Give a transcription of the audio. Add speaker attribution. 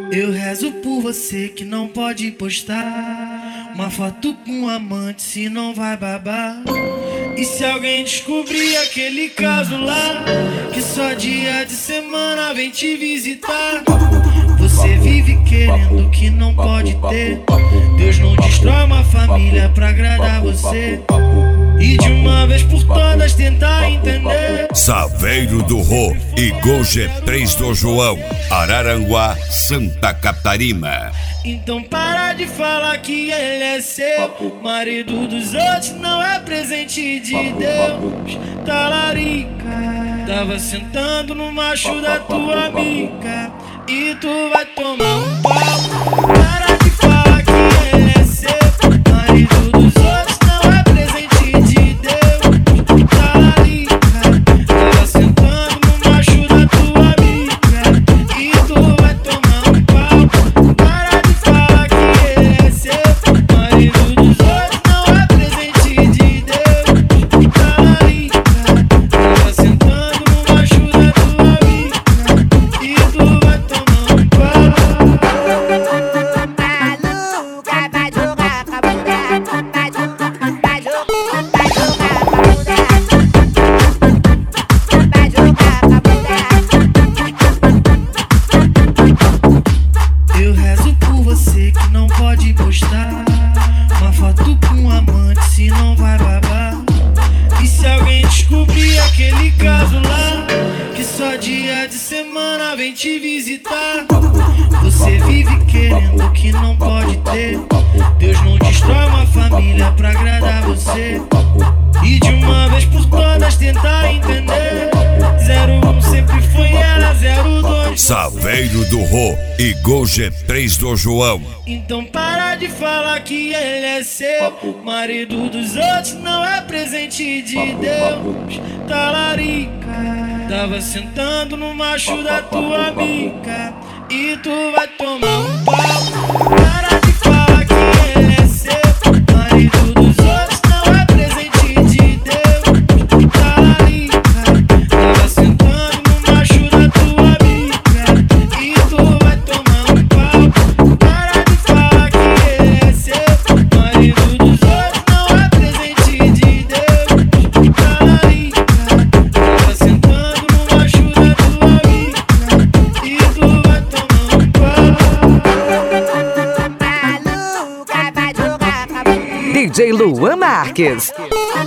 Speaker 1: Eu rezo por você que não pode postar uma foto com um amante, se não vai babar. E se alguém descobrir aquele caso lá, que só dia de semana vem te visitar. Você vive querendo o que não pode ter. Deus não destrói uma família pra agradar você. E de uma vez por todas tentar entender.
Speaker 2: Saveiro do Rô e Gol G3 do João, Araranguá, Santa Catarina.
Speaker 1: Então para de falar que ele é seu. Marido dos outros não é presente de Deus. Talarica, tava sentando no macho da tua amiga e tu vai tomar um pau. Para de falar que ele é seu. Marido dos outros não é presente de Deus. Talarica, tava sentando no macho da tua amiga e tu vai tomar um pau. Para de falar que ele é seu. Marido dos outros não é presente de Deus. Talarica, tava sentando no macho da tua amiga e tu vai tomar um pau.
Speaker 3: Maluca, vai jogar com a bunda, vai jogar com a bunda, vai jogar com a bunda.
Speaker 1: Eu rezo por você que não pode postar uma foto com um amante, se não vai babar. E se alguém descobrir aquele caso lá, que só dia de semana vem te visitar. Você vive querendo o que não pode ter. Deus não destrói uma família pra agradar você. E de uma vez por todas tentar entender. 01 sempre foi ela, 02
Speaker 2: Saveiro do Rô e Gol G3 do João.
Speaker 1: Então para de falar que ele é seu. Marido dos outros não é presente de Deus. Talarica, tava sentando no macho da tua amiga e tu vai tomar um pau. Para de falar que ele é seu. Marido dos outros não é presente de Deus. Talarica, tava sentando no macho da tua amiga e tu vai tomar um pau. Para de falar que ele é seu. Marido dos outros não é presente de Deus. Talarica, tava sentando no macho da tua amiga e tu vai tomar um pau.
Speaker 3: Maluca, vai jogar com a bunda.
Speaker 4: DJ Luan Marques.